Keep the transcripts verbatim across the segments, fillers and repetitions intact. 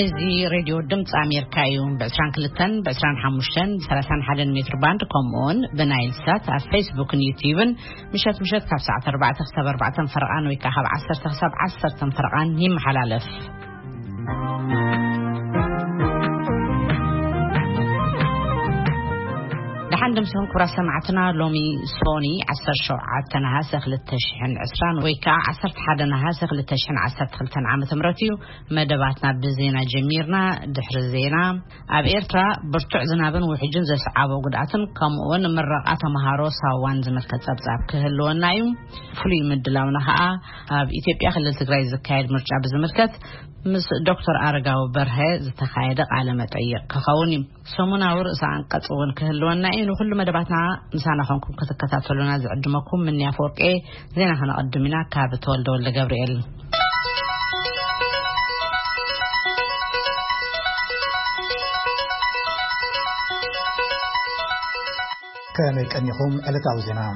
زي راديو دمت أمريكا يوم بعشرين كلتن بعشرين حمشتن ثلاثين حدا متر باند كومون بنايل سات على فيسبوك ونيوتيوب مشات مشات كاب ساعة أربعة تخسب أربعة فرقان ويكهب عشر تخسب عشر فرقان هم حلالف عندهم سهم كبر سمعتنا لومي سوني عسر شوعات تنهاسخ للتشحن عسران ويكا عسرت حدا نهاسخ للتشحن عسرت خلتن عام تمرتيو مدباتنا بزينا جميرنا دحر زينا اب إيرترا برتوع زنابن وحجن زي صعابة وقدعتن كامون مرقات مهارو ساوان زمت كتابزاب كهلو نايم فلي مدلاونا ها اب إثيوبيا خلال تقراي زكايد مرجع بزمركت مس دكتور أرجاو برهة زتخايدق على متعيق كخوني سمونا ورئيس عن قطعون كهلو نايم وكل مدباتنا نسانا خونكم كتكتاتلونا زعجمكم من يافورك ايه زينا هنا قدمنا كابتول دول لجبريل كان يكنيهم ألتاو زنام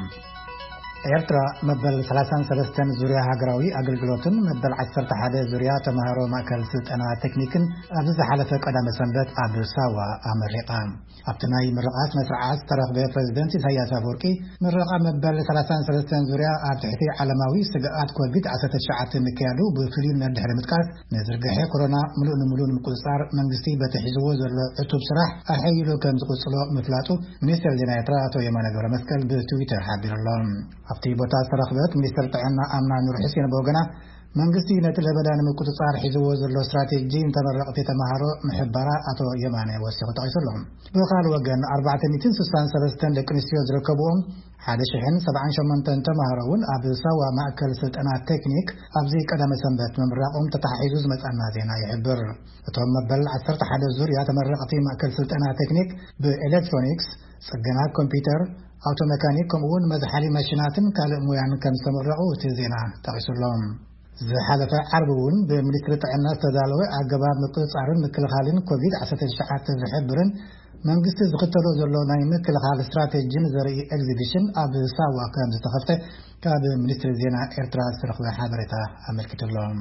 إيرترا مبل ثلاثة سلسلة زوريا هاجراوي أجلجلوتن مبل عشرة حدا زوريا تمهرو مأكل سلط أنا تكنيكن أبز حلفك قدام سنبت عبد الساوى أمريكا أبتناي مرقات مسرعات طرف بي بريزيدنت إسحاقيس أفورقي مرقا مبل ثلاثة سلسلة زوريا أبتحتي علماوي سجاءات كوفيد عسة الشعات مكيالو بفليل من الدهر متكاس نزرقحي كورونا ملون ملون مقصار منغستي بتحزوه زر عطوب سراح أحيلو كم تقصلو مفلاتو منيستر زينايترا أتو يمانا غورا مسكال بتويتر حابير الله أفتي بوتاس ترخبت منيستر تعنا أمنا نور حسين بوغنا منغستي نتل بدان مقصار حزوه زر استراتيجي تمرقتي تمهارو محبرا أتو يمانا وسيقو تعيسر لهم بوقال وغن أربعة مئتين سستان سلستان لكنسيو زركبوهم حدا شحن سبعين شمنتن تمهرون أبو سوا مأكل سلطنا تكنيك أبزي قدام سنبت من براقهم تتحيزوز متأنا زينا يعبر اتهم مبل عسرت حدا زوريا تمرقتي مأكل سلطنا تكنيك بإلكترونيكس سجنات كمبيوتر أوتو ميكانيك كمون مزحالي ماشيناتن كالمويان كان سمرقو تزينا تغيسر لهم زحالة عربون بمنستر تعنا تدالوي عقباب مقصارن مكلخالين كوفيد عسة الشعات زحبرن منغست زقتلو زلو ناي مكلخال استراتيجين زري اكزيبيشن اب ساوا كان زتخفته كاب منستر زينا إيرترا سرخوا حبرتا أمريكتلهم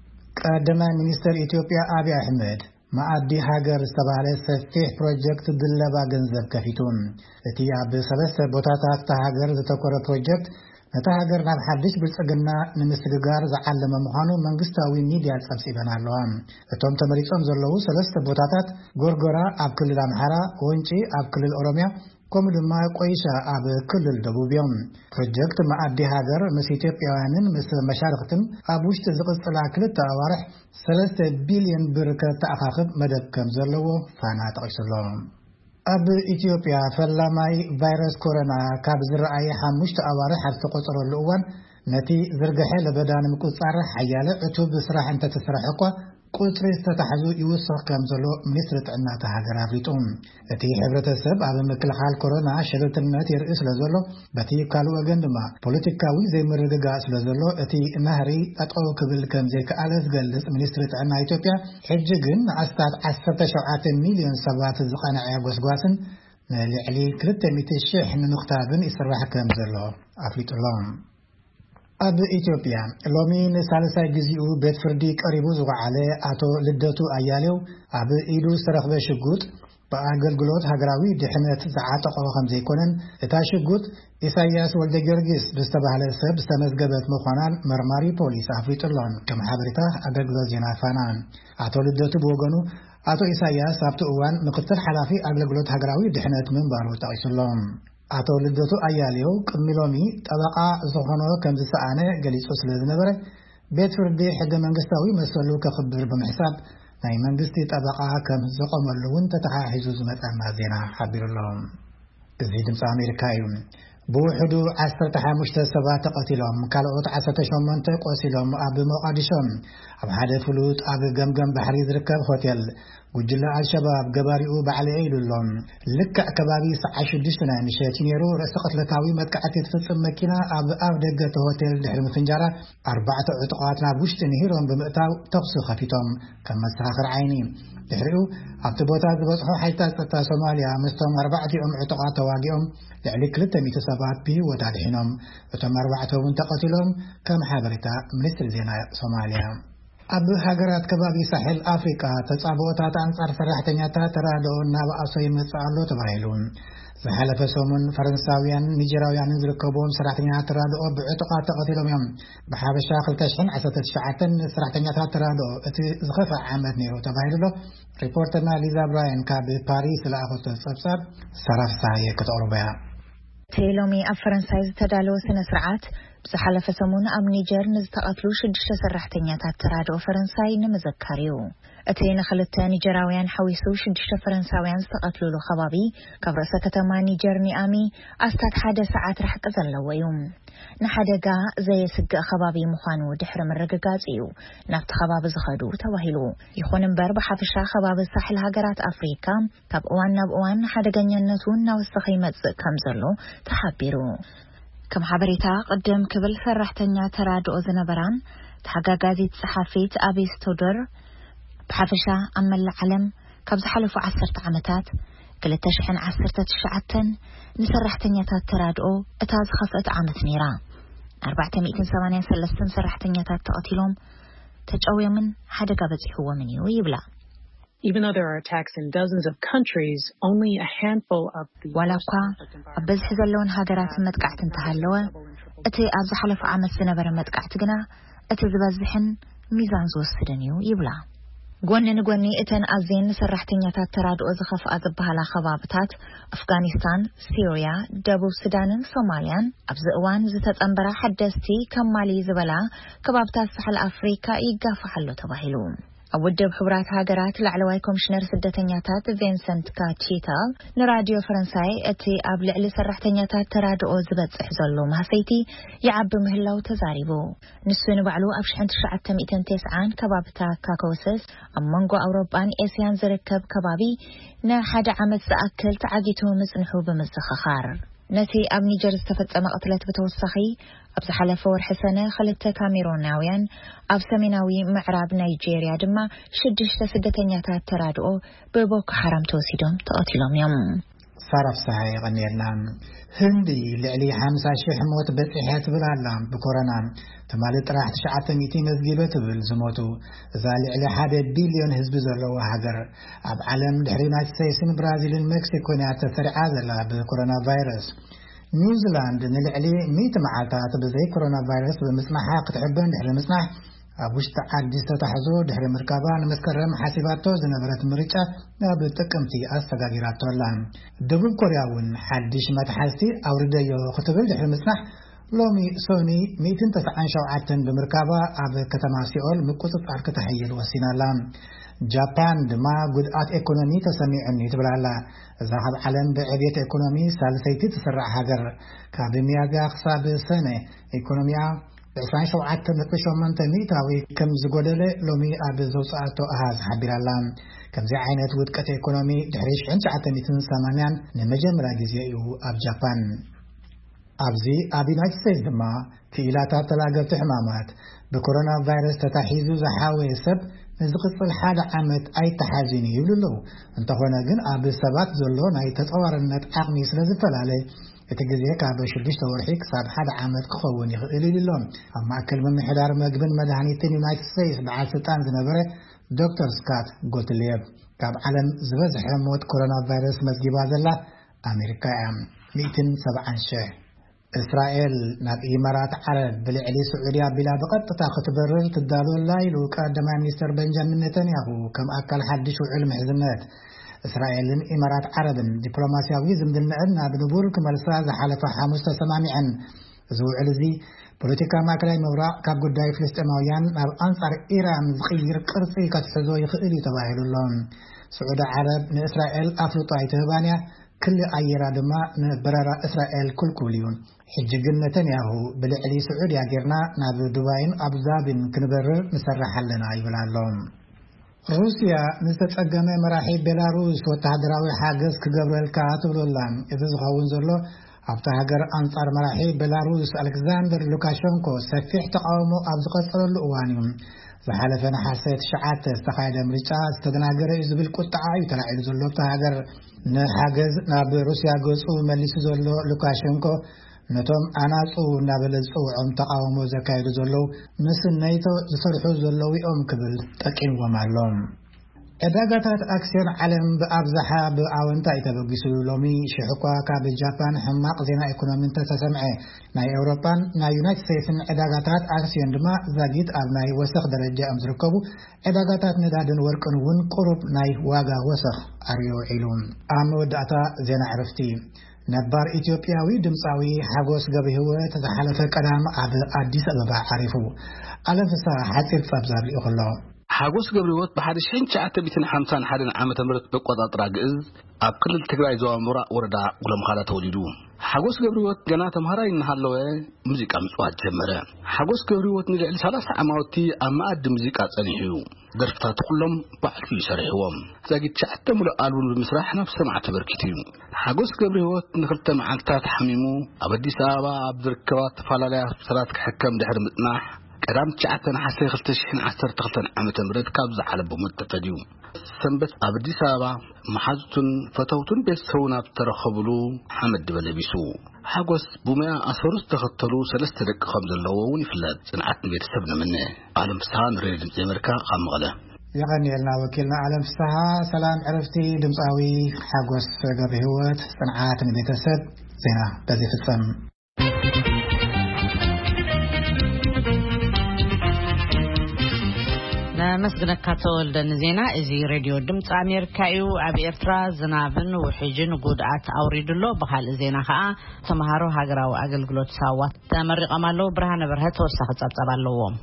قدم منستر إثيوبيا أبي أحمد ما أدي هاجر استبعال سفتح بروجكت دلبا جنزب كفيتون التي اب سلسة بوتاتات تهاجر زتكور بروجكت نتهاجر ناب حدش بالسجنة نمسجار زعلم مهانو منغستاوي ميديا تسبسيبنا اللهم اتوم تمريكم زلو سلسة بوتاتات غورغورا اب كل الامحارة وانشي اب كل الأوروميا كم لما قويشة اب كل الدبوبيوم بروجكت ما أدي هاجر مسيتيب يوانن مثل مشاركتن ابوش تزقص العكلة وارح سلسة بليون بركة تأخاخب مدد كم زلو فانا تغيش اللهم أب إثيوبيا فلماي فيروس كورونا كابز رأي حمشت أوارح حرف قصر الأول نتي زرقحة لبدان مقصر حيالة عتوب سراح أنت تسرحقه قصر استتحزو يوسف كمزلو منسترة عنا تهاجر أفريتون التي حبرة السب على مكل حال كورونا شلت النت يرئيس لزلو بتي قالوا أجندما بوليتيكاوي زي مرقاس لزلو التي نهري أتقو قبل كم زي كألف جلس منسترة عنا إثيوبيا حججن عستات عسرة شعات مليون سبعة زقان عيابوس قواسن لعلي كرت متشح من نختابن يسرح كمزلو أفريتون أب إثيوبيا لومين سالسا جزيو بيت فردي قريبو زغ عليه أتو لدتو أياليو أب إيدو سرخ بشقوت بأقل قلوت هقراوي دحمت زعاتق وخمزي كونن اتاشقوت إساياس والد جرجس بستبه لسه بستمزقبت مخوانان مرماري بوليس أفريت اللون كم حبرته أقل قلوت جنافانان أتو لدتو بوغنو أتو إساياس أبتو أوان مقتل حلافي أقل قلوت هقراوي دحمت من بارو تغيس اللون أتو لدتو أياليو كميلومي طبقا زخنو كم زسانة قليسو سلزنبرة بيت فردي حق منغستاوي مسولو كخبر بمحساب ناي منغستي طبقا كم زقم اللون تتحاحزو زمت أمازينا حبير اللهم زيدم سا أمريكايون بوحدو عسر تحامشت سبات قتلهم كالعوت عسر شمانت قوسلهم أب مقادشهم أب حدا فلوت أب جمجم بحري ذركب هوتيل وجلا الشباب قباريو بعلي عيلو اللهم لك كبابي سعش الدشتنا مشاتين يرو رسقت لكاوي مدكعتي تفصل مكينة أب أب دقة هوتيل دحر مفنجارة أربعة عتقاتنا بوشتن هيرون بمقتاو تقصو خفيتهم كما ساخر عيني دحريو أبتبوتات بصحو حيث ستا سوماليا مستهم أربعة أم عتقات واقعهم لعلي كلتا ميتسابات بي ودادحينهم وتم أربعة منتقتلهم كم حابرتا منستر زينا سوماليا ኣብ ሃገራት ከባቢ ሳሕል ኣፍሪካ ተጻብኦታት አንጻር ሰራሕተኛታት ተራድኦ እናበኣሰይ መጻአሎ ተባሂሉ ዝሓለፈ ሰሙን ፈረንሳውያን ኒጀራውያንን ዝርከቦም ሰራሕተኛታት ተራድኦ ብዕጡቃት ተቐቲሎም እዮም ብሓበሻ ክልተ ሽሕን ዓሰርተ ትሽዓተን ሰራሕተኛታት ተራድኦ እቲ ዝኸፍአ ዓመት ነይሩ ተባሂሉ ሪፖርተርና ሊዛ ብራያን ካብ ፓሪስ ለኣኸቶ ጸብጻብ ሰራፍሳየ ከተቕርበያ ቴሎሚ ኣብ ፈረንሳይ ዝተዳለወ ስነ ስርዓት ብዝሓለፈ ሰሙን ኣብ ኒጀር ንዝተቐትሉ ሽዱሽተ ሰራሕተኛታት ተራድኦ ፈረንሳይ ንምዘካር እዩ እቲ ንኽልተ ኒጀራውያን ሓዊሱ ሽዱሽተ ፈረንሳውያን ዝተቐትሉሉ ከባቢ ካብ ርእሰ ከተማ ኒጀር ኒኣሚ ኣስታት ሓደ ሰዓት ርሕቂ ዘለዎ እዩ ንሓደጋ ዘየስግእ ከባቢ ምዃኑ ድሕሪ ምርግጋጽ እዩ ናብቲ ከባቢ ዝኸዱ ተባሂሉ ይኹን እምበር ብሓፈሻ ከባቢ ሳሕል ሃገራት ኣፍሪካ ካብ እዋን ናብ እዋን ሓደገኛነቱ እናወሰኸ ይመጽእ ከም ዘሎ ተሓቢሩ ከም ሓበሬታ ቅድም ክብል ሰራሕተኛ ተራድኦ ዝነበራን ተሓጋጋዚት ጸሓፊት ኣቤስቶደር ብሓፈሻ ኣብ መላእ ዓለም ካብ ዝሓለፉ ዓሰርተ ዓመታት ክልተ ሽሕን ዓሰርተ ትሽዓተን ንሰራሕተኛታት ተራድኦ እታ ዝኸፍአት ዓመት ነይራ ኣርባዕተ ሚእትን ሰማንያ ሰለስተ ሰራሕተኛታት ተቐቲሎም ተጨውዮምን ሓደጋ በፂሕዎምን እዩ ይብላ Even though there are attacks in dozens of countries, only a handful of the ወላኳ ኣብ በዝሒ ዘለውን ሃገራት መጥቃዕቲ እንተሃለወ እቲ ኣብ ዝሓለፉ ዓመት ዝነበረ መጥቃዕቲ ግና እቲ ዝበዝሕን ሚዛን ዝወስድን እዩ ይብላ ጎኒ ንጎኒ እተን ኣዝየን ሰራሕተኛታት ተራድኦ ዝኸፍኣ ዝበሃላ ከባብታት ኣፍጋኒስታን፣ ሲርያ፣ ደቡብ ሱዳንን ሶማልያን ኣብዚ እዋን ዝተጸንበራ ሓደስቲ ከም ማሊ ዝበላ ከባብታት ሳሕል ኣፍሪካ ይጋፋሓሎ ተባሂሉ ኣብ ውድብ ሕብራት ሃገራት ላዕለዋይ ኮሚሽነር ስደተኛታት ቪንሰንት ካቺታል ንራድዮ ፈረንሳይ እቲ ኣብ ልዕሊ ሰራሕተኛታት ተራድኦ ዝበጽሕ ዘሎ ማህሰይቲ ይዓቢ ምህላው ተዛሪቡ ንሱ ንባዕሉ ኣብ ሽሕን ትሽዓተ ሚእትን ትስዓን ከባብታት ካኮሰስ ኣብ መንጎ ኣውሮጳን ኤስያን ዝርከብ ከባቢ ንሓደ ዓመት ዝኣክል ተዓጊቱ ምጽንሑ ብምዝኽኻር ነቲ ኣብ ኒጀር ዝተፈጸመ ቅትለት ብተወሳኺ ኣብ ዝሓለፈ ወርሒ ሰነ ክልተ ካሜሮናውያን ኣብ ሰሜናዊ ምዕራብ ናይጄርያ ድማ ሽዱሽተ ስደተኛታት ተራድኦ ብቦኮ ሓራም ተወሲዶም ተቐቲሎም እዮም ሰራፍሳይ ቀኒልና ህንዲ ልዕሊ ሓምሳ ሽሕ ሞት በፂሐ ትብላላ ብኮሮና ተማለ ጥራሕ ትሽዓተ ሚእትን መዝጊበ ትብል ዝሞቱ እዛ ልዕሊ ሓደ ቢልዮን ህዝቢ ዘለዎ ሃገር ኣብ ዓለም ድሕሪ ዩናይትድ ስቴትስን ብራዚልን ሜክሲኮን ተሰሪዓ ዘላ ብኮሮና ቫይረስ ኒውዚላንድ ንልዕሊ ሚእቲ መዓልታት ብዘይ ኮሮና ቫይረስ ብምስማሓ ክትሕበን ድሕሪ ምጽናሕ ኣብ ውሽጢ ዓዲ ዝተታሕዞ ድሕሪ ምርካባ ንመስከረም ሓሲባቶ ዝነበረት ምርጫ ናብ ጥቅምቲ ኣስተጋጊራቶ ኣላ ደቡብ ኮርያ እውን ሓድሽ መትሓዝቲ ኣውርደዮ ክትብል ድሕሪ ምጽናሕ ሎሚ ሶኒ ሚእትን ተስዓን ሸውዓተን ብምርካባ ኣብ ከተማ ሲኦል ምቁጽጻር ክትሕይል ወሲናላ ጃፓን ድማ ጉድኣት ኢኮኖሚ ተሰሚዑኒ ትብላላ እዛ ካብ ዓለም ብዕብየት ኢኮኖሚ ሳልሰይቲ ትስራዕ ሃገር ካብ ሚያዝያ ክሳብ ሰነ ኢኮኖሚያ ብዕስራን ሸውዓተ ነጥቢ ሸሞንተ ሚእታዊ ከም ዝጎደለ ሎሚ ኣብ ዘውፅኣቶ ኣሃዝ ሓቢራላ ከምዚ ዓይነት ውድቀት ኢኮኖሚ ድሕሪ ሽሕን ትሽዓተ ሚእትን ሰማንያን ንመጀመርያ ግዜ እዩ ኣብ ጃፓን ኣብዚ ኣብ ዩናይትድ ስቴትስ ድማ ክኢላታት ተላገብቲ ሕማማት ብኮሮና ቫይረስ ተታሒዙ ዝሓወየ ሰብ ንዝቕጽል ሓደ ዓመት ኣይተሓዚን ይብሉ እንተኾነ ግን ኣብ ሰባት ዘሎ ናይ ተጸዋርነት ዓቕሚ ስለ ዝፈላለ እቲ ግዜ ካብ ሽዱሽተ ወርሒ ክሳብ ሓደ ዓመት ክኸውን ይኽእል ኢሎም ኣብ ማእከል ምምሕዳር ምግብን መድሃኒትን ዩናይትድ ስቴትስ በዓል ስልጣን ዝነበረ ዶክተር ስካት ጎትሌብ ካብ ዓለም ዝበዝሐ ሞት ኮሮና ቫይረስ መዝጊባ ዘላ ኣሜሪካ እያ ሚእትን ሰብዓን ሽሕ እስራኤል ናብ ኢማራት ዓረብ ብልዕሊ ስዑድያ ቢላ በቀጥታ ክትበርር ትዳሎላ ኢሉ ቀዳማይ ሚኒስትር ቤንጃሚን ኔታንያሁ ከም ኣካል ሓድሽ ውዕል ምሕዝነት እስራኤልን ኢማራት ዓረብን ዲፕሎማሲያዊ ዝምድናን ናብ ንቡር ክመልሳ ዝሓለፈ ሐሙስ ተሰማሚዐን ዝውዕል እዚ ፖለቲካ ማዕከላዊ ምብራቅ ካብ ጉዳይ ፍልስጤማውያን ናብ አንጻር ኢራን ዝቕይር ቅርጺ ከትሕዞ ይኽእል እዩ ተባሂሉሎም ስዑድ ዓረብ ንእስራኤል ኣፍልጦ ኣይትህባንያ كل أيرا دما نبرر إسرائيل كل كليون حججن نتنياهو بالعلي سعودية جرنا ناب دبين أبو ظبي كنبرر نسرح لنا يقول لهم روسيا نستتقدم مراحل بيلاروس وتحضراوي حاجز كجبريل كاتب لهم إذا زخون زلوا أبتا هجر أنصار مراحل بيلاروس ألكسندر لوكاشنكو سفيح تقاومه أبزقت الأوانيم زحلفنا حسيت شعات استخايد أمريكا استدناجر إزبل قطعة يتلعب زلوا تهجر نحجز ناب روسيا جزء مليس زلوا لوكاشنكو ነቶም ኣናጹ እናበለጹ ዖም ተቃውሞ ዘካይዱ ዘለዉ ምስ ናይቶ ዝሰርሑ ዘለዉ እዮም ክብል ጠቂምዎም ኣሎም። ዕዳጋታት ኣክስዮን ዓለም ብኣብዝሓ ብኣወንታ ተበጊሱ ሎሚ ሽሕኳ ካብ ጃፓን ሕማቕ ዜና ኢኮኖሚ ተሰምዐ። ናይ ኤውሮፓን ናይ ዩናይትድ ስቴትስን ዕዳጋታት ኣክስዮን ድማ ዛጊት ኣብ ናይ ወሰኽ ደረጃ እዮም ዝርከቡ። ዕዳጋታት ነዳድን ወርቅን እውን ቁሩብ ናይ ዋጋ ወሰኽ ኣርዮ ዒሉ። ኣብ መወዳእታ ዜና ዕረፍቲ ነባር ኢትዮጵያዊ ድምፃዊ ሓጎስ ገብረህይወት ዝሓለፈ ቀዳም ኣብ ኣዲስ ኣበባ ዓሪፉ። ኣለም ፍስሐ ሓፂር ጸብዛር ይኸሎ ሓጎስ ገብረህይወት ብሓደ ሺህ ትሽዓተ መቶ ሓምሳን ሓደን ዓመተ ምህረት በቆጣጥራ ግዕዝ ኣብ ክልል ትግራይ ዞባ ምብራቕ ወረዳ ጉለምኻዳ ተወሊዱ። ሓጎስ ገብረህይወት ገና ተምሃራይ እናሃለወ ሙዚቃ ምጽዋት ጀመረ። ሓጎስ ገብረህይወት ንልዕሊ ሰላሳ ዓመት ኣብ ማእዲ ሙዚቃ ጸኒሑ ደርፍታት ኩሎም ባዕሉ ይሰርሕዎም። ዛጊት ሸዓተ ሙሉእ ኣልበም ብምስራሕ ናብ ሰማዕቲ በርኪቱ እዩ። ሓጎስ ገብረህይወት ንኽልተ መዓልታት ሓሚሙ ኣብ ኣዲስ ኣበባ ኣብ ዝርከባ ተፈላለያ ሆስፒታላት ክሕከም ድሕሪ ምጽናሕ ቀዳም ትሽዓተ ነሓሴ ክልተ ሺህ ዓሰርተ ክልተ ዓመተ ምህረት ካብ ዝሓለፈ ሞት ተፈዲዩ። ሰንበት ኣብ ኣዲስ ኣበባ መሓዙትን ፈተውቱን ቤተሰቡን ኣብ ተረኸብሉ ሓመድ በለቢሱ። ሓጎስ ብሞያ ኣሰሩ ዝተኸተሉ ሰለስተ ደቂ ከም ዘለዎ እውን ይፍለጥ። ጽንዓት ቤተሰብ ነምነ ኣለም ፍስሐ ንሬድዮ ድምፂ ኣሜሪካ ካብ መቐለ የቀኒልና ወኪልና ኣለም ፍስሐ። ሰላም ዕረፍቲ ድምፃዊ ሓጎስ ገብረህይወት ጽንዓት ቤተሰብ ዜና በዚህ ፍጸም። መስግነካ ተወልደ ንዜና እዚ ሬድዮ ድምፂ ኣሜሪካ እዩ። ኣብ ኤርትራ ዝናብን ውሕጅን ጉድኣት ኣውሪድሎ። ብካልእ ዜና ከዓ ተምሃሮ ሃገራዊ ኣገልግሎት ሳዋት ተመሪቖም ኣለዉ። ብርሃነ በርሀ ተወሳኺ ጸብጸብ ኣለዎም።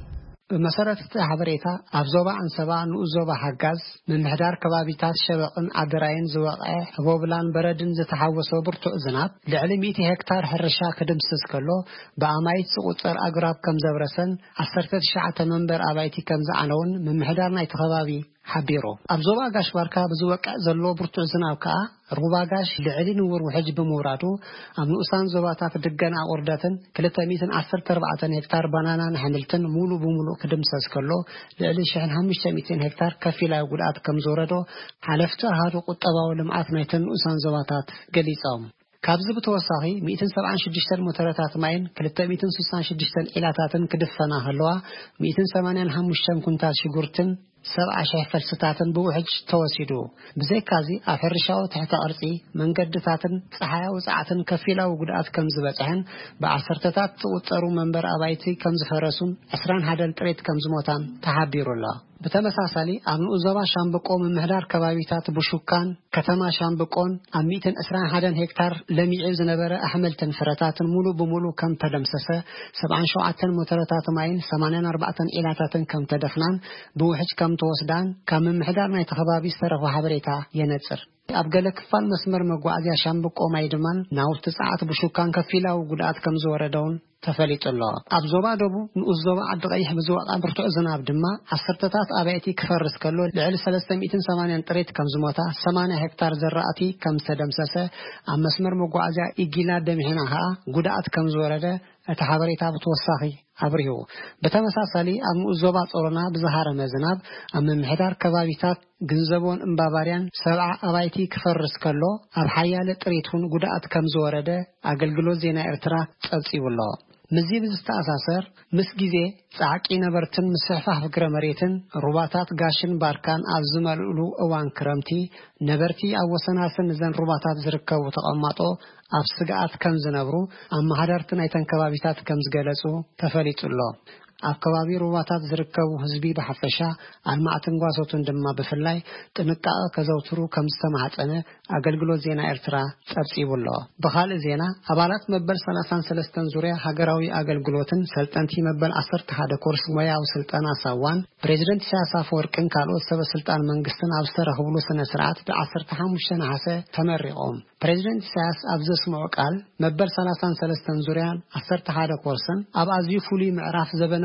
በመሰረተ ሓበሬታ ኣብ ዞባ አንሰባ ንኡ ዞባ ሓጋዝ ምምሕዳር ከባቢታት ሸበቕን ኣድራይን ዝወቕዐ ህቦብላን በረድን ዝተሓወሰ ብርቱዕ ዝናብ ልዕሊ ሚእቲ ሄክታር ሕርሻ ክድምስስ ከሎ ብኣማይት ዝቁፀር ኣግራብ ከም ዘብረሰን ዓሰርተ ትሽዓተ መንበር ኣባይቲ ከም ዝዓነውን ምምሕዳር ናይቲ ከባቢ ሓቢሩ። ኣብ ዞባ ጋሽ ባርካ ብዝወቅዕ ዘሎ ብርቱዕ ዝናብ ከዓ ሩባ ጋሽ ልዕሊ ንውር ውሕጅ ብምውራዱ ኣብ ንኡሳን ዞባታት ድገና ቁርደትን ክልተ ሚእቲ ዓሰርተ ኣርባዕተ ሄክታር ባናናን ኣሕምልትን ሙሉ ብሙሉእ ክድምሰስ ከሎ ልዕሊ አንድ ሺህ ወሓሙሽተ ሚእቲ ሄክታር ከፊላዊ ጉድኣት ከም ዝወረዶ ሓለፍቲ ኣሃዱ ቁጠባዊ ልምዓት ናይቲ ንኡሳን ዞባታት ገሊፆም። ካብዚ ብተወሳኺ ሚእቲ ሰብዓን ሽዱሽተ ሞተረታት ማይን ክልተ ሚእቲ ስሳን ሽዱሽተ ዒላታትን ክድፈና ከለዋ ሚእቲ ሰማንያን ሓሙሽተ ኩንታል ሽጉርትን ሰብዓ ሺህ ፈልስታትን ብውሕጅ ተወሲዱ። ብዘይካዚ ኣብ ሕርሻዊ ትሕተ ቅርጺ መንገድታትን ፀሓያዊ ጻዕትን ከፊላዊ ጉድኣት ከም ዝበጽሕን ብዓሰርተታት ዝቁጸሩ መንበር ኣባይቲ ከም ዝፈረሱን عشرين ሓደ ጥሬት ከም ዝሞታን ተሓቢሩላ። በተመሳሳሊ ኣብ ንኡ ዞባ ሻምበቆ ምምሕዳር ከባቢታት ብሹካን ከተማ ሻምበቆን ኣብ ሚእቲ عشرين ሓደ ሄክታር ለሚዑ ዝነበረ ኣሕምልትን ፍረታትን ሙሉ ብሙሉ ከም ተደምሰሰ ሰብዓን ሸውዓተ ሞተረታት ማይን ሰማንያን ኣርባዕተ ዒላታትን ከም ተደፍናን ብውሕጅ ከም ተወስዳን ካብ ምምሕዳር ናይ ተኸባቢ ዝተረኸበ ሓበሬታ የነጽር። ኣብ ገለ ክፋል መስመር መጓዓዝያ ሻምበቆ ማይ ድማን ናውቲ ጸዓት ብሹካን ከፊላዊ ጉድኣት ከም ዝወረደውን ተፈሊጡሎ። ኣብ ዞባ ደቡብ ንኡስ ዞባ ዓዲ ቀይሕ ብዝወቃ ብርቱዕ ዝናብ ድማ ዓሰርተታት ኣባይቲ ክፈርስ ከሎ ልዕሊ ሰለስተ ሚእቲ ሰማንያን ጥሬት ከም ዝሞታ ሰማንያ ሄክታር ዘራእቲ ከም ዝተደምሰሰ ኣብ መስመር መጓዓዝያ ኢጊላ ደምሂና ከዓ ጉድኣት ከም ዝወረደ እቲ ሓበሬታ ብተወሳኺ ኣብሪሁ። በተመሳሳሊ ኣብ ንኡስ ዞባ ጾሮና ብዝሃረመ ዝናብ ኣብ ምምሕዳር ከባቢታት ግንዘቦን እምባባርያን ሰብዓ ኣባይቲ ክፈርስ ከሎ ኣብ ሓያለ ጥሬቱን ጉድኣት ከም ዝወረደ ኣገልግሎት ዜና ኤርትራ ጸብጺቡሎ። ምዚ ብዝተኣሳሰር ምስ ጊዜ ጻዕቂ ነበርትን ምስሕፋሕ ፍግረ መሬትን ሩባታት ጋሽን ባርካን ኣብ ዝመልእሉ እዋን ክረምቲ ነበርቲ ኣብ ወሰናስን ዘን ሩባታት ዝርከቡ ተቐማጦ ኣብ ስግኣት ከም ዝነብሩ ኣብ ማህደርቲ ናይተን ከባቢታት ከም ዝገለጹ ተፈሊጡሎ። ኣብ ከባቢ ሩባታት ዝርከቡ ህዝቢ ብሓፈሻ ኣልማዕትን ጓሶትን ድማ ብፍላይ ጥንቃቐ ከዘውትሩ ከም ዝተማሕፀነ ኣገልግሎት ዜና ኤርትራ ጸብጺቡሎ። ብኻልእ ዜና ኣባላት መበል ሰላሳ ወሰለስተ ዙርያ ሃገራዊ ኣገልግሎትን ሰልጠንቲ መበል ዓሰርተ ሓደ ኮርስ ሞያዊ ስልጠና ሳዋን ፕሬዝደንት ኢሳያስ አፈወርቅን ካልኦት ሰበ ስልጣን መንግስትን ኣብ ዝተረኸብሉ ስነ ስርዓት ብዓሰርተ ሓሙሽተ ነሓሰ ተመሪቖም። ፕሬዝደንት ኢሳያስ ኣብ ዘስምዑ ቃል መበል ሰላሳ ወሰለስተ ዙርያን ዓሰርተ ሓደ ኮርስን ኣብ ኣዝዩ ፍሉይ ምዕራፍ ዘበነ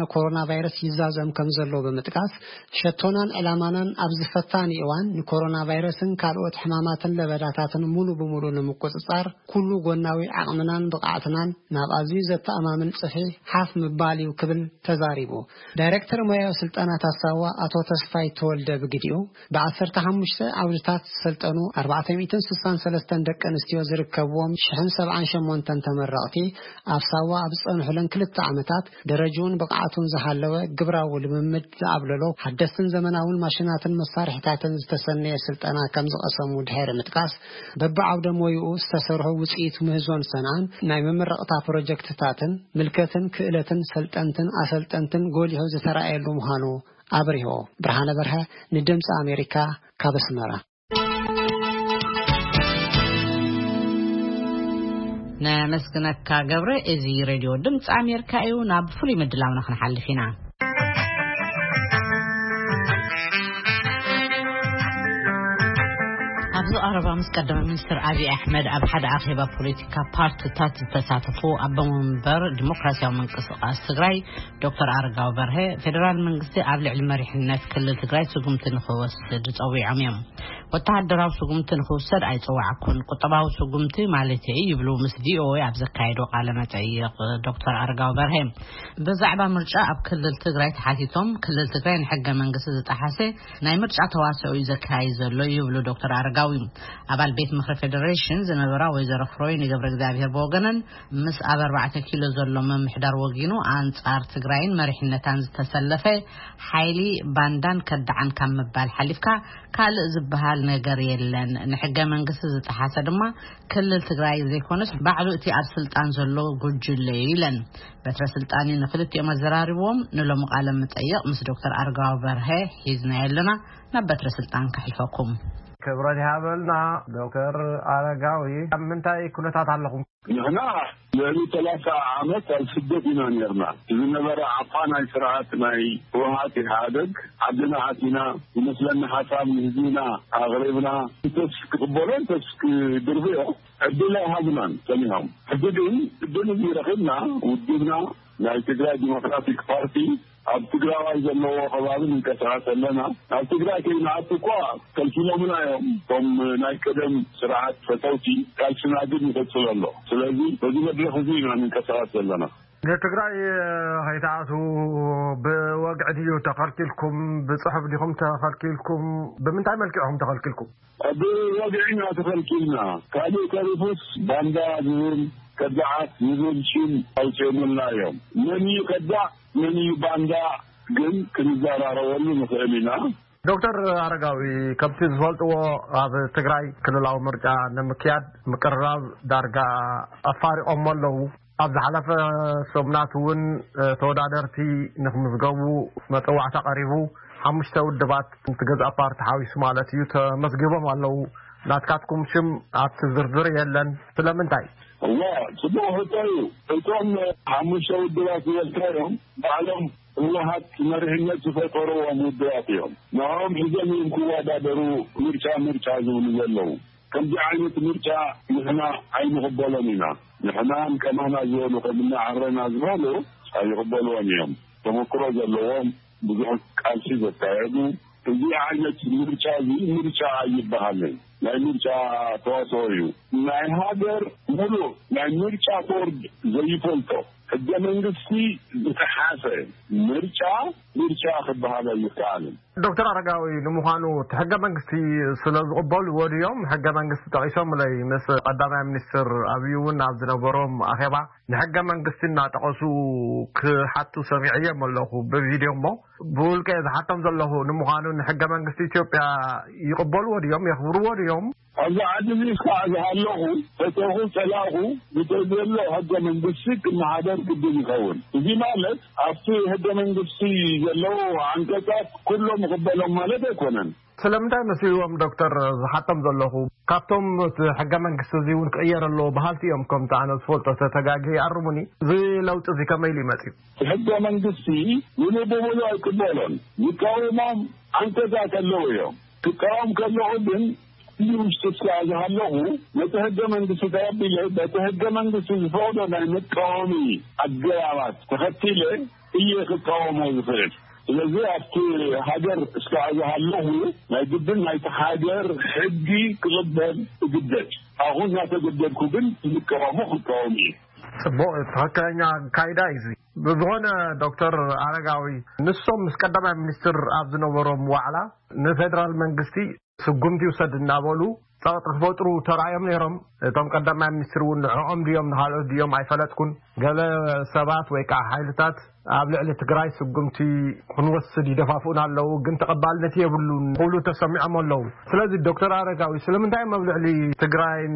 ኮሮና ቫይረስ ይዛዘም ከም ዘሎ በመጥቃስ ሸቶናን ዕላማናን ኣብዚ ፈታኒ እዋን ንኮሮና ቫይረስን ካልኦት ሕማማትን ለበዳታትን ሙሉ በሙሉ ንምቁጽጻር ኩሉ ጎናዊ ዓቕምናን ብቕዓትናን ናብ ኣዝዩ ዘተኣማምን ጽሒ ሓፍ ምባሊው ክብል ተዛሪቡ ዳይሬክተር ሞያዊ ስልጣናት ኣሳዋ አቶ ተስፋይ ተወልደ ብግዲኡ በ15 ዓውድታት ሰልጠኑ ኣርባዕተ ሚእቲ ስሳን ሰለስተ ደቂ ኣንስትዮ ዝርከብዎም አንድ ሺህ ሰብዓ ወሰመንተ ተመረቕቲ ኣፍሳዋ ኣብ ጸንሑለን ክልተ ዓመታት ደረጃውን ብቕዓቱን ዝሃለወ ግብራዊ ልምምድ ዝኣብለሎ ሓደስትን ዘመናውን ማሽናትን መሳርሒታትን ዝተሰነየ ስልጠና ከም ዝቀሰሙ ድሕረ ምጥቃስ በብዓውደ ሞይኡ ዝተሰርሑ ውጽኢት ምህዞን ሰናን ናይ መምረቕታ ፕሮጀክትታትን ምልከትን ክእለትን ሰልጠንትን ኣሰልጠንትን ጎሊሁ ዝተራእየሉ ምዃኑ አብሪሆ ብርሃነ በርሀ ንድምጽ አሜሪካ ካብስመራ نمسكنك قبر إزي راديو دمت أمريكا يونا بفلي مدلاونا خنحل فينا أبزو أربعة مسكدم منستر أبي أحمد أبحد عقيبة بوليتيكا بارت تات تساتفو أبو منبر ديمقراسيا ومنقص التجراي دكتور أرقاو برهي فدرال منقصي أبلع المريحنات كل التجراي سقمت نخوص دتقوي عميم وتعدراو سقمت نخوص أي توعكون قطباو سقمت مالتي يبلو مسدي أو أبزكايدو قالمة عيق دكتور أرقاو برهي بزعبا مرجع أب كل التجراي تحاتيتهم كل التجراي نحق منقص زتحاسي ناي مرجع تواسعو يزكاي زلو يبلو دكتور أرقاو أبال بيت مخر فيدريشن زنبرا ويزر فروين يقبر قدابير بوغنن مس أربعة كيلو زلو من محدار وغينو عن صار تقراين مريحنة تانز تسلفة حيلي باندان كدعان كم مبال حليفكا كال زبهال نقر يلن نحقا من قصة تحاسة دما كل التقراي زي كونش بعدو اتي أرسلتان زلو قجل ليلن بتر سلطاني نخلتي أما زراريوم نلو مقالم متأيق مس دكتور أرقاو برهي حيزنا يلنا نبتر سلطان كحيفاكم كبرت هابلنا دكتور أرقاوي من تاي كنا تعلقون نحن لأنه ثلاثة عامات السدتنا نيرنا إذا نبرا عطانا إسراءاتنا وهاتي هادق عدنا هاتنا مثلنا حسام نهزينا أغربنا تسك قبولين تسك دربيو عدنا هادنا سميهم عددين الدنيا رخبنا ودبنا لا تقرأ ديمقراطيك بارتي अब तिग्रावाई जब लोगों खबर इनका साथ चलना अब तिग्रा के नात तो क्या कल किलो बनाए हम नाइट कदम सराहत फतौती कल सुनादी में चलना चलेगी तो जी बदले खुशी इनका साथ चलना تقرأ هيتعاتوا بوقعدي وتخلق لكم بصحف لكم تخلق لكم بمن تعمل كهم تخلق لكم بوقعنا تخلق لنا كانوا كارفوس باندا زين كدعات يزول شين أو شيء من لا يوم من يقدع من يباندا جن كنزارة رولي مثلنا دكتور أرقاوي كبت زفلت وهذا تقرأ كل الله مرجع نمكياد مكرر درجة أفار أم الله أبز حلف سبناتون تودادرتي نخمس جو متوع تقريبو حمش تود دبات تجز أبارت حاوي سمالتي يتمسجبهم الله ناتكاتكم شم عتزرزر يلن فلمنتاي الله سبحانه وتعالى الكون حمش تود دبات يلكرهم بعلم الله مرهنة سفقروا ومدواتهم نعم إذا من قوة دادروا مرشا مرشا زون يلو كم جعلت مرشا نحن عين غبالنا نحن كمان أزولو كمنا عرنا أزولو أي غبالوانيهم تمكروا زلوهم بزعك ألسيز التعيدو تجي عينة مرشا زي مرشا عيب بحالي لا مرشا تواصويو لا هادر ملو لا مرشا فورد زي فولتو حجة منقصي بتحاسة مرشا مرشا أخذ بهذا يتعلم دكتور أرقاوي نموخانو حجة منقصي سلز قبول وديوم حجة منقصي تغيشهم لي مثل قدام منستر أبيون عبد النبروم أخيبا حجة منقصي ناتقصو كحتو سميعية ملوخو بفيديو مو بقول كذا حتى مزلوه نموخانو حجة منقصي إثيوبيا يقبول وديوم يخبروا وديوم هذا عدم يسعى له فتوه سلاه بتقول له هذا من بسيط إن هذا بدي يخون دي مالك أفتي هذا من بسيط لو عن كذا كله مقبلهم مالك يكونن سلامتا مسيوم دكتور حتى مزلوه كابتم حاجة من قصديون كأير الله بحالتي يومكم تعنا سفولت تتجاجي أرموني زي لو تزي كميلي ماتي هذا من قصدي ينبغوا له يقبلون يكاومهم عن كذا كله يوم تكاوم كله بين يستسلم له نتهجم من دستابله بتهجم من دستفوده للمقاومي الجوابات تختيله إيه كقومه يفرق ስለዚህ አፍቲ ሀገር እስካያለው ማይግብን ማይተሐገር ሕጊ ቅልበል ግደት አሁን ያተገደድኩ ግን ይቀራሙ ቁጣውሚ ጽቦ ተከለኛ ካይዳ ይዚ በሆነ ዶክተር አረጋዊ ንሶም መስቀደማ ሚኒስትር አብዝነበሮም ዋዕላ ንፌደራል መንግስቲ ስጉምቲ ወሰድና በሉ ጻውጥ ፈጥሩ ተራየም ነሮም እቶም ቀደማ ሚኒስትር ወንዑም ዲዮም ሃሎ ዲዮም አይፈለጥኩን ገለ ሰባት ወይካ ኃይልታት ኣብ ልዕሊ ትግራይ ስጉምቲ ክንወስድ ይደፋፉና አለው ግን ተቀባልነት የብሉን ሁሉ ተሰሚዖም አለው ስለዚ ዶክተር አረጋዊ ስለምንታይ መብልዕሊ ትግራይን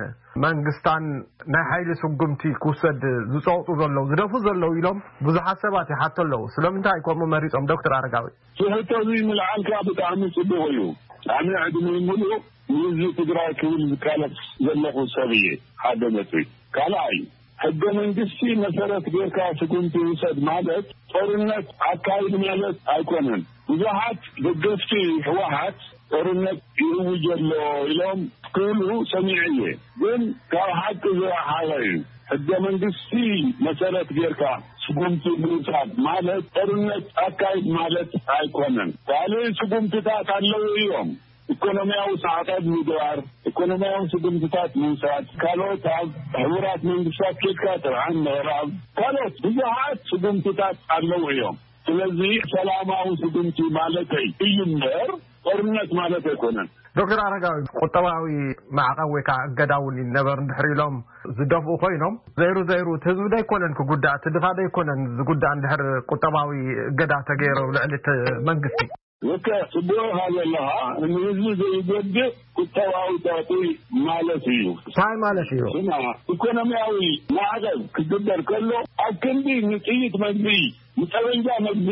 መንግስታን ናይ ኃይል ስጉምቲ ኩሰድ ዝጻውጡ ዘለው ዝደፉ ዘለው ኢሎም ብዙሕ ሰባት ይሓተለው ስለምንታይ ቆሞ መሪጾም ዶክተር አረጋዊ ስለተዚ ምልዓልካ በጣም ጽቡቅ እዩ አነ አድሜ ሙሉ ይዚ ትግራይ ክብል ዝካለፍ ዘለኹ ሰብዬ ሓደመት ካላይ ሕገ መንግስቲ መሰረት ጌርካ ስጉምቲ ውሰድ ማለት ጦርነት አካይድ ማለት አይኮንም ብዙሃት ደገፍቲ ህወሓት ጦርነት ይውጀሎ ኢሎም ክሉ ሰሚዕየ ግን ካብ ሐቅ ዘሐላዩ ሕገ መንግስቲ መሰረት ጌርካ ስጉምቲ ውሰድ ማለት ጦርነት አካይድ ማለት አይኮንም ካለ ስጉምቲታት አለው እዮም ኢኮኖሚያው ሰዓታት ሚድዋር ኢኮኖሚያው ስጉምቲታት ሙሳት ካሎት ህብራት መንግስታት ከካተር አን ምዕራብ ካሎት ብዙሃት ስጉምቲታት አለው እዮም ስለዚህ ሰላማው ስጉምቲ ማለት ይምር ጦርነት ማለት አይኮንም ዶክተር አረጋዊ ቁጠባዊ ማዕቀብ ወይ ካገዳውን ነበር እንድሕሪሎም ዝደፉ ኮይኖም ዘይሩ ዘይሩ ህዝብ ዳይኮነን ከጉዳእ ትድፋ ዳይኮነን ዝጉዳእ እንድሕር ቁጠባዊ ገዳ ተገይረው ልዕሊ መንግስቲ ወከ ጽቡቅ ሃለላህ እንዚህ ዘይገድ ቁጠባዊ ታጡ ማለት እዩ ሳይ ማለት እዩ እና ኢኮኖሚያዊ ማዕቀብ ክግበር ከሎ አክንዲ ንጥይት መግቢ ንጠበንጃ መግቢ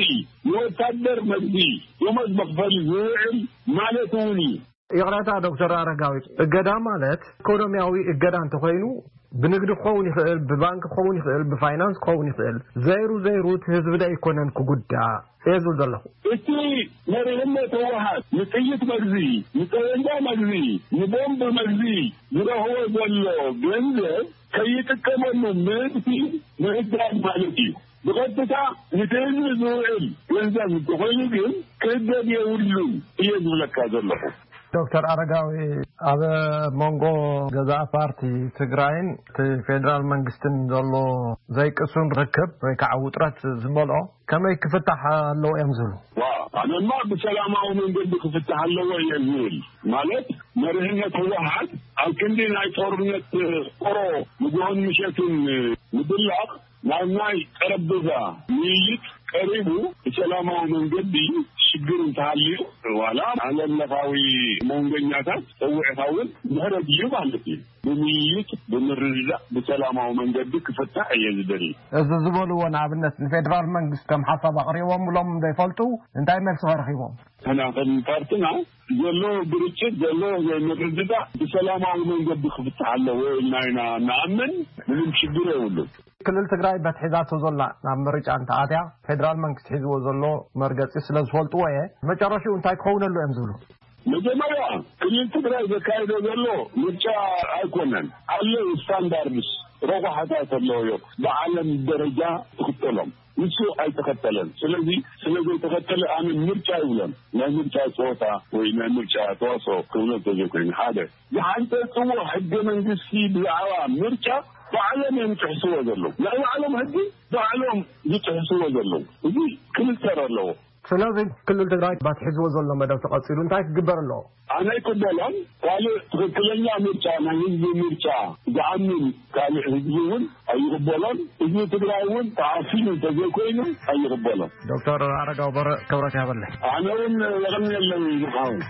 የወታደር መግቢ የመዝበፈል ዝውዕል ማለት ውኒ ይቅራታ ዶክተር አረጋዊ እገዳ ማለት ኢኮኖሚያዊ እገዳ እንተኮይኑ بنقد خون يخل ببنك خون يخل بفاينانس خون يخل زيرو زيرو تهذب ده يكونن كجودة إيزول ده له. إتي مريم توهات نتيجة مجزي نتيجة مجزي نبوم بمجزي ده هو زلوا جنزة كي يتكلموا مهدي مهدان مالكي بقدرته نتيجة زوال جنزة متخيلين كده بيقولون إيزول لك هذا له. دكتور أرجعوي هذا مونغو جزاء بارتي تجراين فيدرال منجستن زلوا زي كسون ركب ويكعوترات زملوا كم يكفتح اللو ينزلوا. واو أنا ما بسلامة ومن قد يكفتح اللو ينزل مالك مرهنة واحد أو كندي نايتورنة قرو مجهون مشيتون مدلق ناي تربزا ميت قريبو بسلامة ومن قد شجر تعليق ولا على النفاوي مونجنياتات سوي حاول نهرب يبالتي بميت بمرزة بسلامة ومن قدك فتح يزدري إذا زبولوا ونعبنت الفيدرال منجس كم حسب أقريهم ولهم ديفولتوا انتهي من صغرهم أنا فنفرتنا زلو بريتشت زلو مرزة بسلامة ومن قدك فتح الله وإننا نأمن من شجر يولو كل التجربة بتحدث وزلا نعمرج عن تعاتيا فيدرال منجس حزب وزلا مرجع إسلاز فولتوا إيه ما جرشوا انتهي كون اللي ينزلوا مجموعة كل التجربة بكايدة زلوا مرجع أيقونن على ستاندردز روح حتى الله يوم بعلم الدرجة تختلهم نسوا أي تختلهم سلذي سلذي تختل عن المرجع يولن لا مرجع صوتا وإن مرجع تواصل كونه تجوكين هذا لحتى سوى حد من جسي بالعوام مرجع بعلم يمتحسوا ذلهم لا يعلم هدي بعلم يتحسوا ذلهم ودي كل ترى له سلازم كل التجربة بتحزوا ذلهم مدى تقصيرون تايك جبر له أنا يقول لهم قالوا تكلمنا مرجع ما يجي مرجع دعمين قالوا يجيون أي ربلان يجي تجربون تعافين تجيكوينهم أي ربلان دكتور أرجع وبر كورك يا بله أنا ون يغني اللي يحاول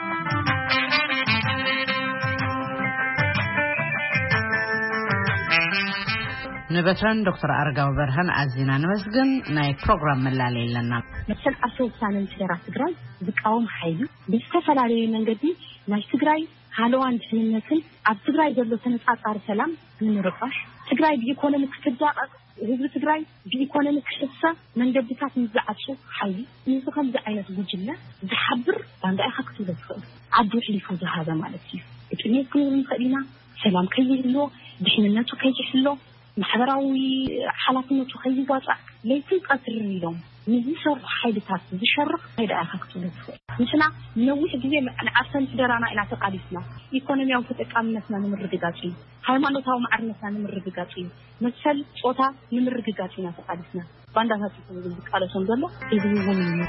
نبترن دكتور أرجع وبرهن عزينا نمسجن ناي برنامج ملالي لنا مثل أسوأ سنة سيرة تجري بقوم حيل بيستفاد عليه من جديد ناي تجري هالوان سنة مثل أب تجري جلو سنة أطار سلام من رفاش تجري بيكون مكتجع ህዝብ ትግራይ በኢኮኖሚክ ክስሳ መንገድታት ንዝዓጹ ሓይሊ ንዝኸም ዝዓይነት ጉጅለ ዝሓብር ባንዳ ይሓክቱ ለፍቕ ዓዱ ሕሊፉ ዝሃበ ማለት እዩ እጥሜት ክኑን ኸዲና ሰላም ከይህሎ ድሕንነቱ ከይሕሎ ማሕበራዊ ሓላፍነቱ ከይዋጻእ ለይትን ቀትር ኢሎም ንዝሰርሑ ሓይልታት ዝሸርኽ ሄዳ ይሓክቱ ለፍቕ ንስና ነዊሕ ግዜ ንዓርሰን ትደራና ኢላ ተቃሊስና ኢኮኖሚያዊ ተጠቃምነትና ንምርግጋጽ እዩ ሃይማኖታዊ ማዕርነትና ንምርግጋጽ እዩ መሰል ጾታ ንምርግጋጽ ኢና ተቃሊስና ባንዳታት ዝቃለሶም ዘሎ ህዝቡን እዩ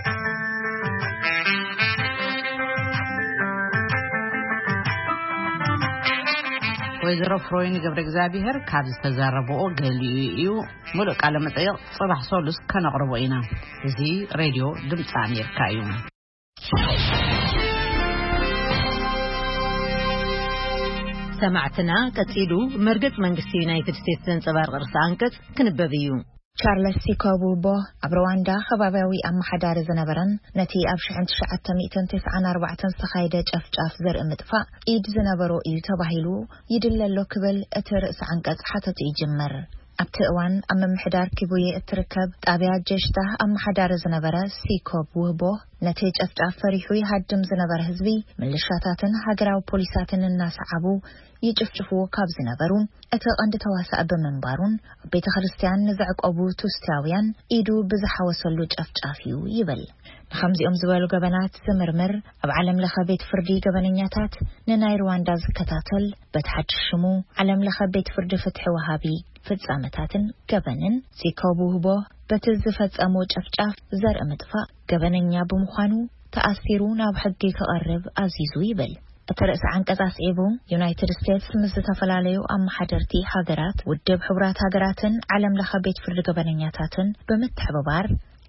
ወይዘሮ ፍሮይን ገብረ እግዚአብሔር ካብ ዝተዛረበኦ ገሊኡ እዩ ሙሉእ ቃለ መጠይቅ ጽባሕ ሶሉስ ከነቅርቦ ኢና እዚ ሬድዮ ድምፂ አሜሪካ እዩ سمعتنا قصيدو مرقت منግስቲ ዩናይትድ ስቴትስ ዘንጸባርቕ ርዕሰ አንቀጽ ክንበብ እዩ ቻርልስ ሲኮቡቦ ኣብ ሩዋንዳ ከባቢያዊ ኣመሓዳሪ ዝነበረን ነቲ ኣብ ሺሕ ትሽዓተ ሚእትን ትስዓን ኣርባዕተን ዝተኻየደ ጨፍጫፍ ዘርኢ ምጥፋእ ኢድ ዝነበሮ እዩ ተባሂሉ ይድለሎ ክብል እቲ ርዕሰ አንቀጽ ሓተቱ ይጅመር ኣብቲ እዋን ኣብ ምምሕዳር ኪቡዬ እትርከብ ጣብያ ጀሽታ ኣመሓዳሪ ዝነበረ ሲኮቡቦ ነቲ ጨፍጫፍ ፈሪሑ ይሃድም ዝነበረ ህዝቢ ምልሻታትን ሃገራዊ ፖሊሳትን እናሰዓቡ ይጭፍጭፍዎ ካብ ዝነበሩ እቲ ቀንዲ ተዋሳእ ብምንባሩን ቤተ ክርስቲያን ንዝዕቀቡ ቱስታውያን ኢዱ ብዝሓወሰሉ ጨፍጫፍ እዩ ይብል ንኸምዚኦም ዝበሉ ገበናት ዝምርምር ኣብ ዓለም ለኸ ቤት ፍርዲ ገበነኛታት ንናይ ሩዋንዳ ዝከታተል በትሓድሽ ሽሙ ዓለም ለኸ ቤት ፍርዲ ፍትሒ ወሃቢ ፍጻመታትን ገበንን ሲኮቡቦ በቲ ዝፈጸሙ ጨፍጫፍ ዘርኢ ምጥፋእ ገበነኛ ብምዃኑ ተኣሲሩ ናብ ሕጊ ክቐርብ ኣዚዙ ይብል እቲ ርዕሰ አንቀጽ አስዒቡ ዩናይትድ ስቴትስ ምስ ዝተፈላለዩ ኣመሓደርቲ ሃገራት ውድብ ሕብራት ሃገራትን ዓለም ለኸ ቤት ፍርዲ ገበነኛታትን ብምትሕብባር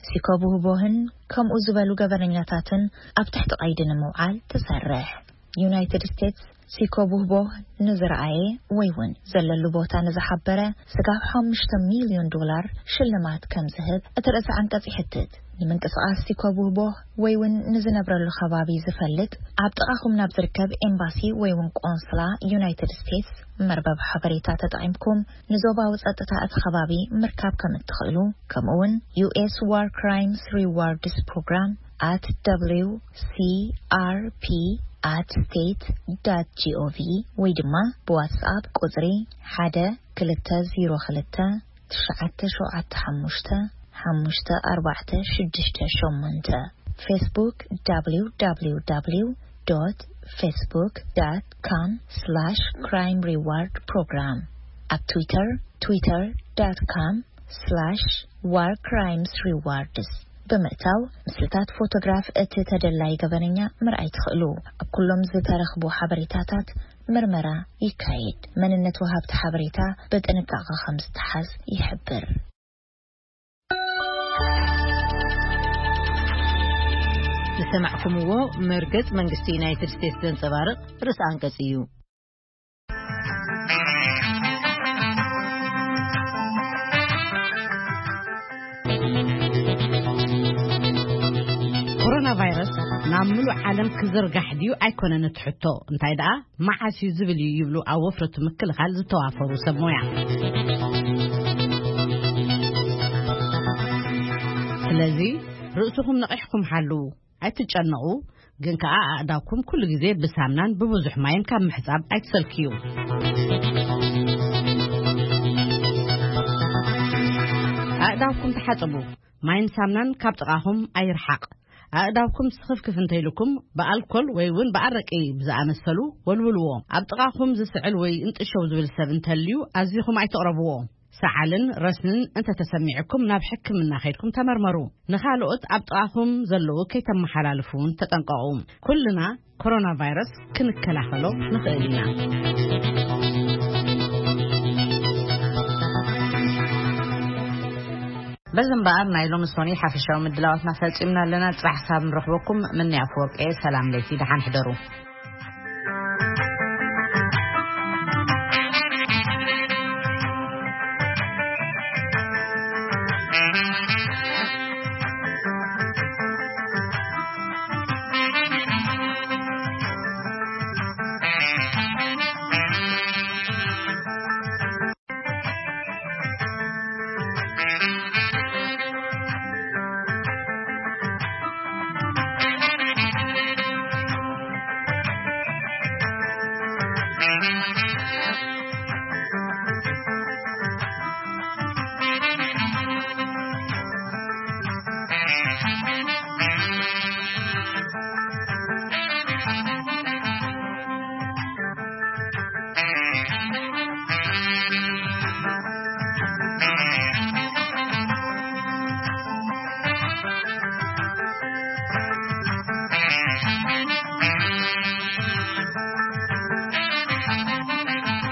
ሲኮቡቦህን ከምኡ ዝበሉ ገበነኛታትን ኣብ ትሕቲ ቀይዲ ንምውዓል ተሰርሕ ዩናይትድ ስቴትስ ሲኮቡቦ ንዝረአየ ወይ ውን ዘለሉ ቦታ ንዝሓበረ ስጋብ ሓሙሽተ ሚልዮን ዶላር ሽልማት ከም ዝህብ እቲ ርዕሰ አንቀጽ ይሕትት ንምንቅስቃስ ሲኮቡቦ ወይ ውን ንዝነብረሉ ከባቢ ዝፈልጥ ኣብ ጥቓኹም ናብ ዝርከብ ኤምባሲ ወይ ውን ቆንስላ ዩናይትድ ስቴትስ መርበብ ሓበሬታ ተጠቒምኩም ንዞባዊ ጸጥታ እቲ ከባቢ ምርካብ ከም እትኽእሉ ከምኡውን ዩ ኤስ War Crimes Rewards Program at w c r p at state dot gov ወይ ድማ በዋትስኣፕ ቁጽሪ ሓደ ክልተ ዜሮ ክልተ ትሽዓተ ሸውዓተ ሓሙሽተ ሓሙሽተ ኣርባዕተ ሽዱሽተ ሸሞንተ Facebook w w w dot facebook dot com slash crime reward program at Twitter twitter dot com slash war crimes rewards በመታው ምስልታት ፎቶግራፍ እቲ ተደላይ ገበነኛ ምርአይ ትኽእሉ ኣብ ኩሎም ዝተረኽቡ ሓበሬታታት ምርመራ ይካየድ መንነት ወሃብቲ ሓበሬታ በጥንቃቄ ከም ዝተሓዝ ይሕብር ዝሰማዕኩምዎ መርገጽ መንግስቲ ዩናይትድ ስቴትስ ዘንጸባርቕ ርዕሰ አንቀጽ እዩ ኮሮና ቫይረስ ናብ ሙሉእ ዓለም ክዝርጋሕ ድዩ ኣይኮነን ትሕቶ እንታይ ደኣ መዓስ እዩ ዝብል ይብሉ ኣብ ወፍረቱ ምክልኻል ዝተዋፈሩ ሰብ ሞያ ስለዚ ርእስኩም ነቂሕኩም ሓሉ ኣይትጨነቁ ግን ከኣ ኣእዳውኩም ኩሉ ግዜ ብሳምናን ብብዙሕ ማይን ካብ ምሕጻብ ኣይትሰልክዩ ኣእዳውኩም ተሓጽቡ ማይን ሳምናን ካብ ጥቃኹም ኣይርሓቅ ኣእዳውኩም ስኽፍክፍ እንተይልኩም በአልኮል ወይ ውን በአረቂ ብዝኣመሰሉ ወልውልዎ ኣብ ጥቃኹም ዝስዕል ወይ እንጥሸው ዝብል ሰብ እንተልዩ ኣዚኹም ኣይተቕረብዎ ሰዓልን ረስንን እንተ ተሰሚዕኩም ናብ ሕክምና ኸይድኩም ተመርመሩ ንኻልኦት ኣብ ጥቃኹም ዘለዉ ከይተመሓላልፉን ተጠንቀቁ ኩልና ኮሮና ቫይረስ ክንከላኸሎ ንኽእል ኢና بزنبار نايلو مسوني حفشاو مدلاوات ما فلسمنا لنا تصح حساب نرحبكم من يافورك ايه سلام ليكي دحان حضروا